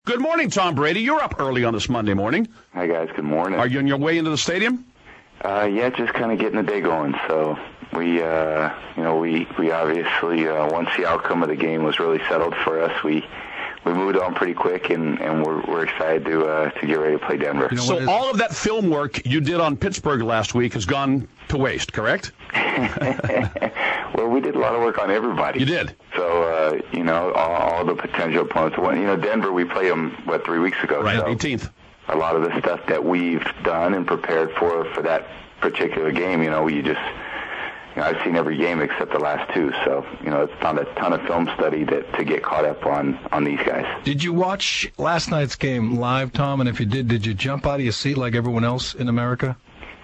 Good morning, Tom Brady. You're up early on this Monday morning. Hi, guys. Good morning. Are you on your way into the stadium? Yeah, just kind of getting the day going. So we obviously, once the outcome of the game was really settled for us, we moved on pretty quick, and we're excited to get ready to play Denver. So all of that film work you did on Pittsburgh last week has gone to waste, correct? Well, we did a lot of work on everybody. You did. So, all the potential opponents. Denver, we played them, 3 weeks ago? Right, so 18th. A lot of the stuff that we've done and prepared for that particular game, I've seen every game except the last two. So, it's not a ton of film study to get caught up on these guys. Did you watch last night's game live, Tom? And if you did you jump out of your seat like everyone else in America?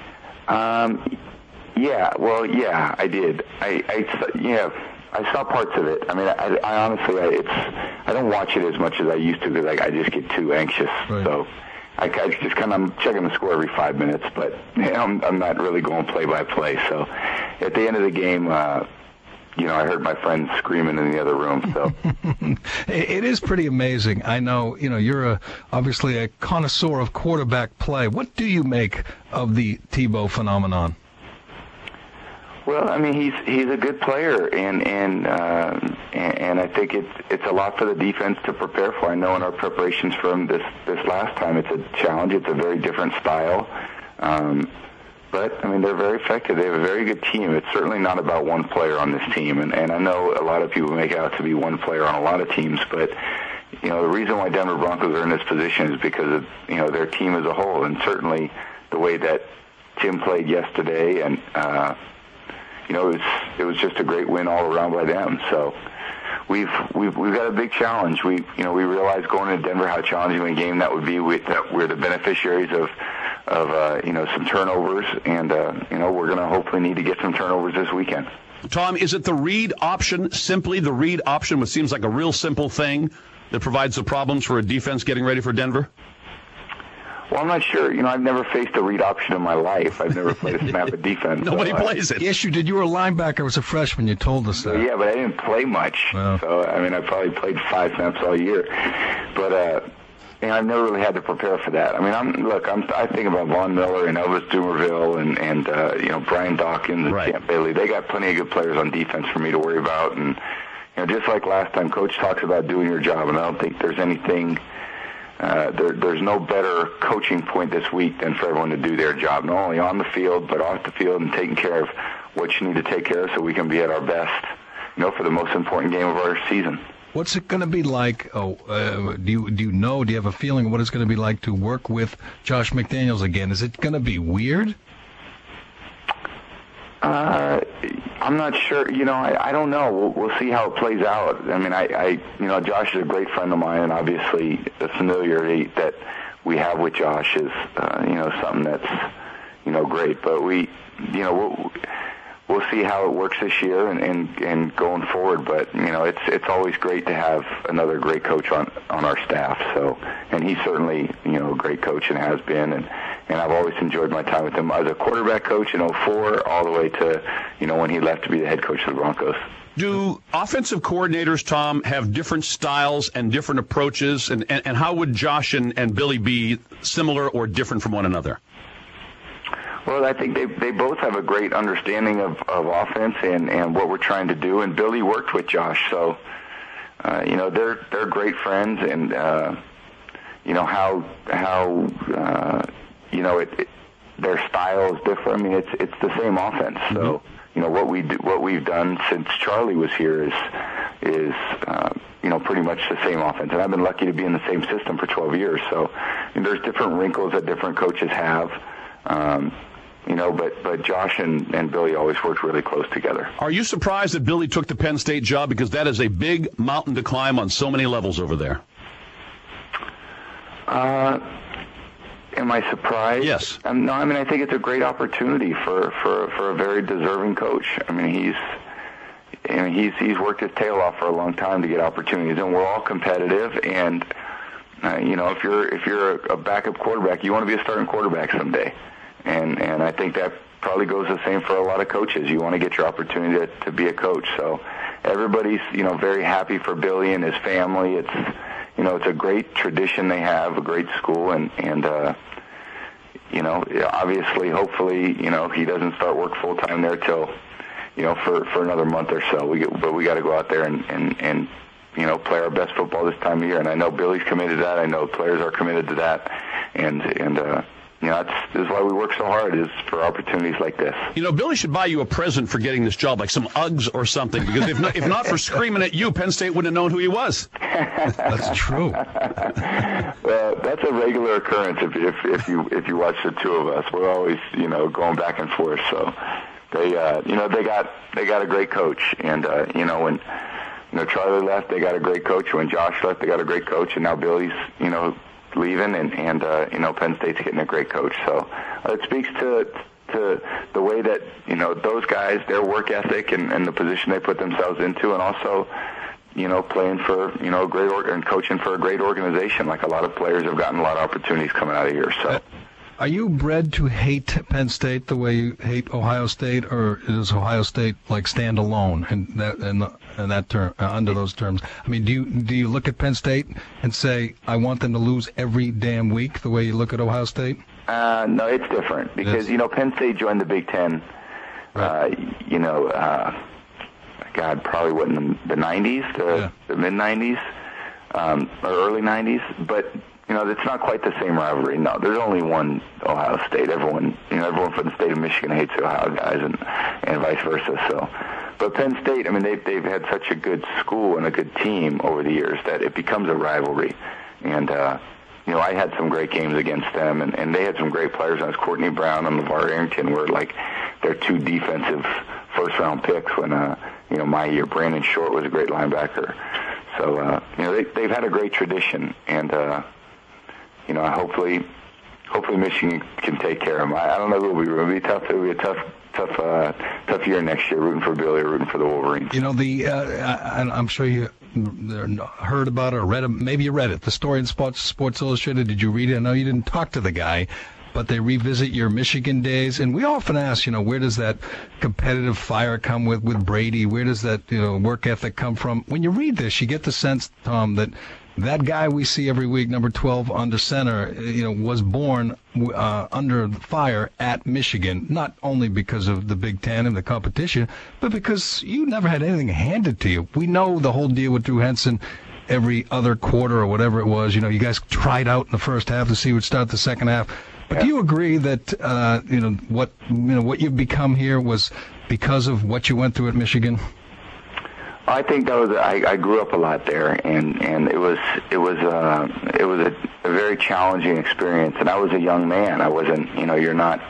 Yeah, I did. I saw parts of it. I mean, I honestly, I don't watch it as much as I used to because I just get too anxious. Right. So I just I'm checking the score every 5 minutes, but I'm not really going play-by-play. So at the end of the game, I heard my friends screaming in the other room. So it is pretty amazing. I know, you're obviously a connoisseur of quarterback play. What do you make of the Tebow phenomenon? Well, I mean, he's a good player, and I think it's a lot for the defense to prepare for. I know in our preparations for him this last time, it's a challenge. It's a very different style, but I mean, they're very effective. They have a very good team. It's certainly not about one player on this team, and I know a lot of people make it out to be one player on a lot of teams, but the reason why Denver Broncos are in this position is because of their team as a whole, and certainly the way that Tim played yesterday, and it was just a great win all around by them. So we've got a big challenge. We realized going into Denver how challenging a game that would be. We're the beneficiaries of some turnovers, and we're going to hopefully need to get some turnovers this weekend. Tom, is it the read option, simply the read option, which seems like a real simple thing that provides the problems for a defense getting ready for Denver? Well, I'm not sure. I've never faced a read option in my life. I've never played a snap of defense. Nobody plays it. Yes, you did. You were a linebacker as a freshman. You told us that. Yeah, but I didn't play much. Wow. So, I probably played 5 snaps all year. But, I've never really had to prepare for that. I mean, I think about Von Miller and Elvis Dumervil and Brian Dawkins and right. Champ Bailey. They got plenty of good players on defense for me to worry about. And, just like last time, Coach talks about doing your job, and I don't think there's anything there's no better coaching point this week than for everyone to do their job, not only on the field, but off the field, and taking care of what you need to take care of so we can be at our best, for the most important game of our season. What's it going to be like? Do you have a feeling of what it's going to be like to work with Josh McDaniels again? Is it going to be weird? I'm not sure. I don't know. We'll see how it plays out. I mean, Josh is a great friend of mine, and obviously the familiarity that we have with Josh is, something that's, great. But we'll see how it works this year and going forward. But it's always great to have another great coach on our staff. So, and he's certainly a great coach and has been, and I've always enjoyed my time with him as a quarterback coach in 2004 all the way to when he left to be the head coach of the Broncos. Do offensive coordinators, Tom, have different styles and different approaches, and how would Josh and Billy be similar or different from one another? Well, I think they both have a great understanding of offense and what we're trying to do. And Billy worked with Josh, so they're great friends. And their style is different. I mean, it's the same offense. So what we've done since Charlie was here is pretty much the same offense. And I've been lucky to be in the same system for 12 years. So there's different wrinkles that different coaches have. But Josh and Billy always worked really close together. Are you surprised that Billy took the Penn State job? Because that is a big mountain to climb on so many levels over there. Am I surprised? Yes. No, I think it's a great opportunity for a very deserving coach. I mean, he's worked his tail off for a long time to get opportunities, and we're all competitive. And if you're a backup quarterback, you want to be a starting quarterback someday. And I think that probably goes the same for a lot of coaches. You want to get your opportunity to be a coach. So everybody's very happy for Billy and his family. It's it's a great tradition they have, a great school, and obviously, hopefully, he doesn't start work full time there till, for another month or so. But we got to go out there and play our best football this time of year. And I know Billy's committed to that. I know players are committed to that. And this is why we work so hard, is for opportunities like this. Billy should buy you a present for getting this job, like some Uggs or something, because if not for screaming at you, Penn State wouldn't have known who he was. That's true. Well, that's a regular occurrence if you watch the two of us. We're always, going back and forth. So they got a great coach. And, when Charlie left, they got a great coach. When Josh left, they got a great coach. And now Billy's, leaving, and Penn State's getting a great coach. So it speaks to the way that those guys, their work ethic and the position they put themselves into, and also playing for a great and coaching for a great organization. Like, a lot of players have gotten a lot of opportunities coming out of here. So. Are you bred to hate Penn State the way you hate Ohio State, or does Ohio State stand alone in that term, under those terms? I mean, do you look at Penn State and say, I want them to lose every damn week, the way you look at Ohio State? No, it's different because Penn State joined the Big Ten. Right. Probably in the 90s, the mid 90s, or early 90s, but. It's not quite the same rivalry. No, there's only one Ohio State. Everyone from the state of Michigan hates the Ohio guys, and vice versa. So, but Penn State, they've had such a good school and a good team over the years that it becomes a rivalry. And I had some great games against them, and they had some great players. And it was Courtney Brown and LeVar Arrington were like their two defensive first-round picks when my year. Brandon Short was a great linebacker. So they've had a great tradition, and. Hopefully Michigan can take care of them. I don't know who will be. It'll be a tough year next year, rooting for Billy or rooting for the Wolverines. I'm sure you heard about it or read it. Maybe you read it. The story in Sports Illustrated. Did you read it? I know you didn't talk to the guy, but they revisit your Michigan days. And we often ask, where does that competitive fire come with Brady? Where does that work ethic come from? When you read this, you get the sense, Tom, that guy we see every week, number 12 under center, was born under the fire at Michigan, not only because of the Big Ten and the competition, but because you never had anything handed to you. We know the whole deal with Drew Henson every other quarter or whatever it was. You guys tried out in the first half to see who would start the second half. But do you agree that what you've become here was because of what you went through at Michigan? I think that was. I grew up a lot there, and it was a very challenging experience. And I was a young man. I wasn't. You're not.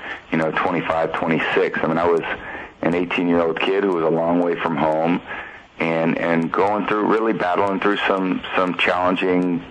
25, 26. I was an 18-year-old kid who was a long way from home, and going through, really battling through some challenging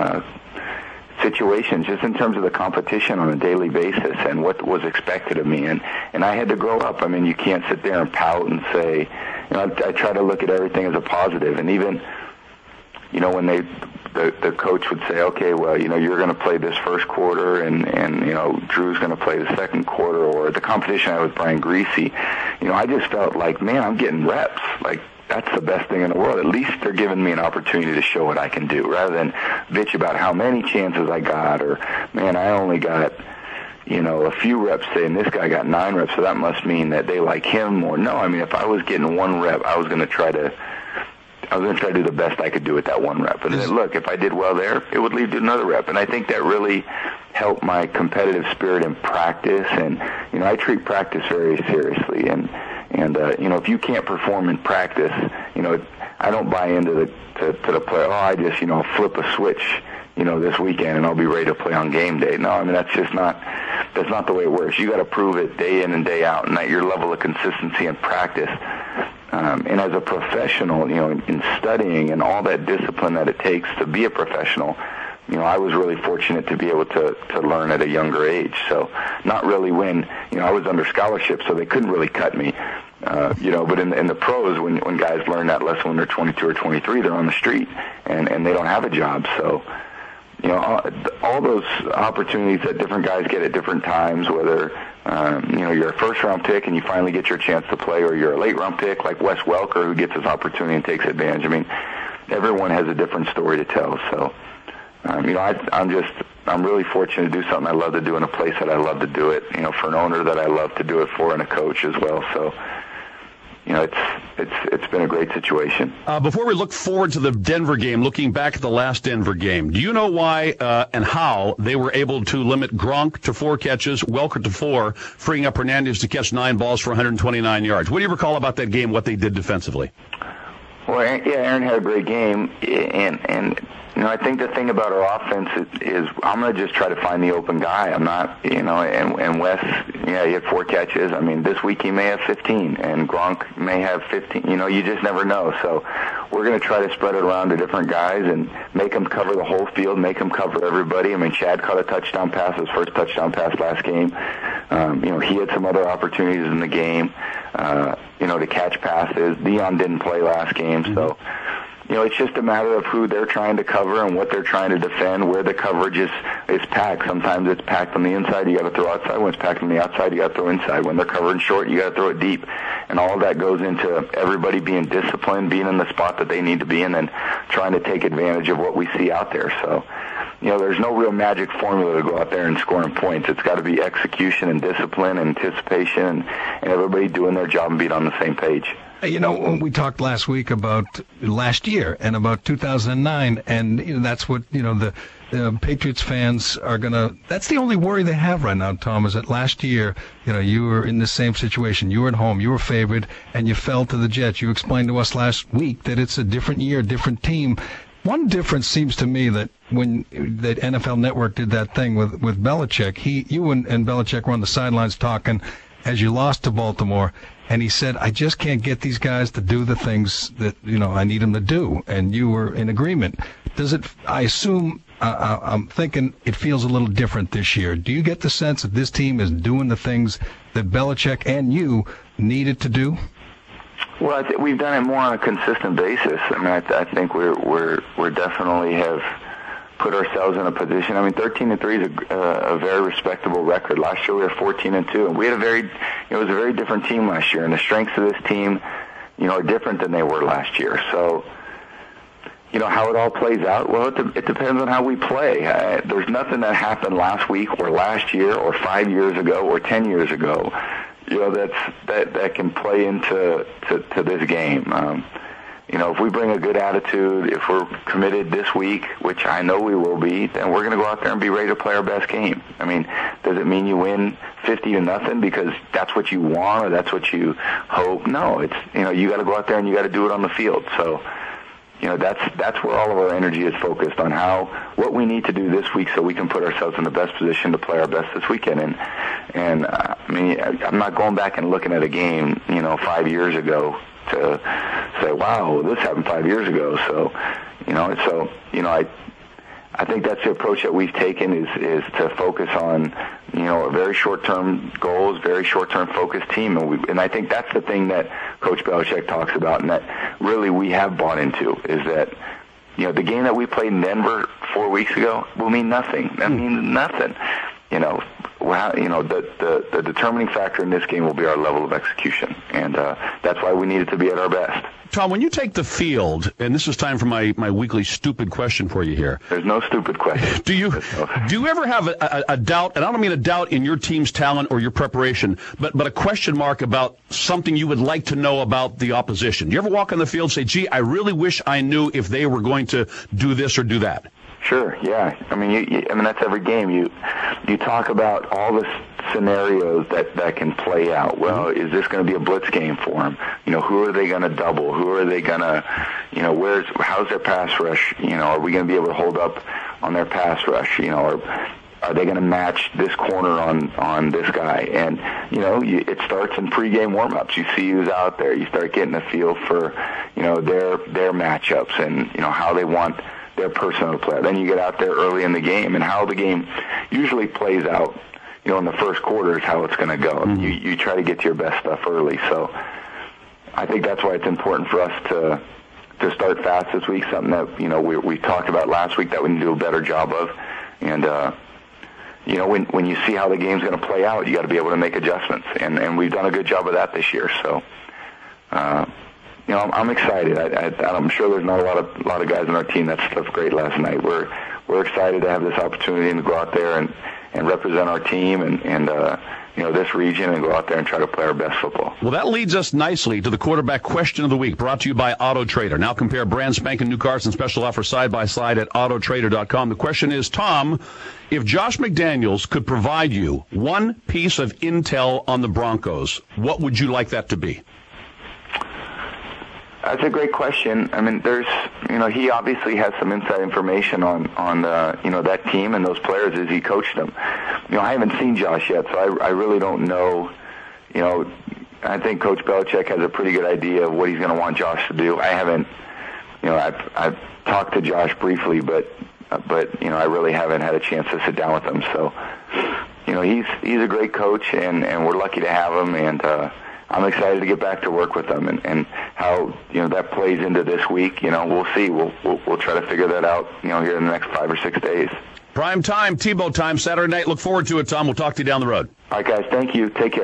situations, just in terms of the competition on a daily basis and what was expected of me. And I had to grow up. You can't sit there and pout and say. I try to look at everything as a positive, and even, when the coach would say, okay, well, you're going to play this first quarter, and Drew's going to play the second quarter, or the competition I had with Brian Greasy, I just felt like, man, I'm getting reps. Like, that's the best thing in the world. At least they're giving me an opportunity to show what I can do, rather than bitch about how many chances I got, or, man, I only got a few reps, saying this guy got 9 reps, so that must mean that they like him more. No, if I was getting 1 rep, I was going to try to do the best I could do with that 1 rep. And then, look, if I did well there, it would lead to another rep. And I think that really helped my competitive spirit in practice. And, I treat practice very seriously. And if you can't perform in practice, I don't buy into the play. I just, flip a switch, this weekend, and I'll be ready to play on game day. No, that's not the way it works. You got to prove it day in and day out, and at your level of consistency and practice. And as a professional, in studying and all that discipline that it takes to be a professional, I was really fortunate to be able to learn at a younger age. So not really when, I was under scholarship, so they couldn't really cut me. But in the pros, when guys learn that lesson when they're 22 or 23, they're on the street and they don't have a job. So, all those opportunities that different guys get at different times, whether, you're a first-round pick and you finally get your chance to play, or you're a late-round pick like Wes Welker, who gets his opportunity and takes advantage. everyone has a different story to tell. So, I'm really fortunate to do something I love to do in a place that I love to do it, for an owner that I love to do it for, and a coach as well. So, it's been a great situation. Before we look forward to the Denver game, looking back at the last Denver game, do you know why and how they were able to limit Gronk to 4 catches, Welker to 4, freeing up Hernandez to catch 9 balls for 129 yards? What do you recall about that game, what they did defensively? Well, Aaron had a great game, and I think the thing about our offense is I'm going to just try to find the open guy. I'm not, and Wes, he had 4 catches. I mean, this week he may have 15, and Gronk may have 15. You just never know. So we're going to try to spread it around to different guys and make them cover the whole field, make them cover everybody. I mean, Chad caught a touchdown pass, his first touchdown pass last game. He had some other opportunities in the game, to catch passes. Dion didn't play last game, so. It's just a matter of who they're trying to cover and what they're trying to defend, where the coverage is packed. Sometimes it's packed on the inside, you got to throw outside. When it's packed on the outside, you got to throw inside. When they're covering short, you got to throw it deep. And all of that goes into everybody being disciplined, being in the spot that they need to be in, and trying to take advantage of what we see out there. So, there's no real magic formula to go out there and scoring points. It's got to be execution and discipline and anticipation and everybody doing their job and being on the same page. We talked last week about last year and about 2009, and that's what the Patriots fans are gonna. That's the only worry they have right now, Tom. Is that last year, you were in the same situation. You were at home, you were favored, and you fell to the Jets. You explained to us last week that it's a different year, different team. One difference seems to me that when the NFL Network did that thing with Belichick, you and Belichick were on the sidelines talking as you lost to Baltimore. And he said, I just can't get these guys to do the things that, I need them to do. And you were in agreement. I assume, I'm thinking it feels a little different this year. Do you get the sense that this team is doing the things that Belichick and you needed to do? Well, we've done it more on a consistent basis. I mean, I think we're definitely have put ourselves in a position. I mean, 13-3 is a very respectable record. Last year we were 14-2, and we had it was a very different team last year. And the strengths of this team, are different than they were last year. So, how it all plays out. Well, it depends on how we play. There's nothing that happened last week or last year or 5 years ago or 10 years ago, that can play into this game. If we bring a good attitude, if we're committed this week, which I know we will be, then we're going to go out there and be ready to play our best game. I mean, does it mean you win 50-0 because that's what you want or that's what you hope? No, it's, you got to go out there and you got to do it on the field. So, that's where all of our energy is focused on what we need to do this week so we can put ourselves in the best position to play our best this weekend. And I mean, I'm not going back and looking at a game, 5 years ago to say, wow, this happened 5 years ago. So, I think that's the approach that we've taken is to focus on, a very short-term goals, very short-term focused team. And I think that's the thing that Coach Belichick talks about and that really we have bought into is that, the game that we played in Denver 4 weeks ago will mean nothing. That means nothing. The determining factor in this game will be our level of execution, and that's why we need it to be at our best. Tom, when you take the field, and this is time for my weekly stupid question for you here. There's no stupid question. Do you ever have a doubt, and I don't mean a doubt in your team's talent or your preparation, but a question mark about something you would like to know about the opposition? Do you ever walk on the field and say, gee, I really wish I knew if they were going to do this or do that? Sure, yeah. I mean, that's every game. You talk about all the scenarios that can play out. Well, is this going to be a blitz game for them? Who are they going to double? Who are they going to, how's their pass rush? Are we going to be able to hold up on their pass rush? Or are they going to match this corner on this guy? And, it starts in pregame warm-ups. You see who's out there. You start getting a feel for, their matchups and, how they want their personnel to play. Then you get out there early in the game, and how the game usually plays out, in the first quarter is how it's going to go. Mm-hmm. You try to get to your best stuff early. So I think that's why it's important for us to start fast this week, something that, we talked about last week that we need to do a better job of. And, when you see how the game's going to play out, you got to be able to make adjustments. And we've done a good job of that this year. So, I'm excited. I'm sure there's not a lot of guys on our team that slept great last night. We're excited to have this opportunity to go out there and represent our team and this region and go out there and try to play our best football. Well, that leads us nicely to the quarterback question of the week, brought to you by Auto Trader. Now compare brand spanking new cars and special offers side by side at autotrader.com. The question is, Tom, if Josh McDaniels could provide you one piece of intel on the Broncos, what would you like that to be? That's a great question. I mean, he obviously has some inside information on that team and those players as he coached them. I haven't seen Josh yet, so I really don't know. I think Coach Belichick has a pretty good idea of what he's going to want Josh to do. I haven't, I've talked to Josh briefly, but I really haven't had a chance to sit down with him. So, he's a great coach, and we're lucky to have him, and I'm excited to get back to work with them, and how that plays into this week. We'll see. We'll try to figure that out. Here in the next 5 or 6 days. Prime time, Tebow time, Saturday night. Look forward to it, Tom. We'll talk to you down the road. All right, guys. Thank you. Take care.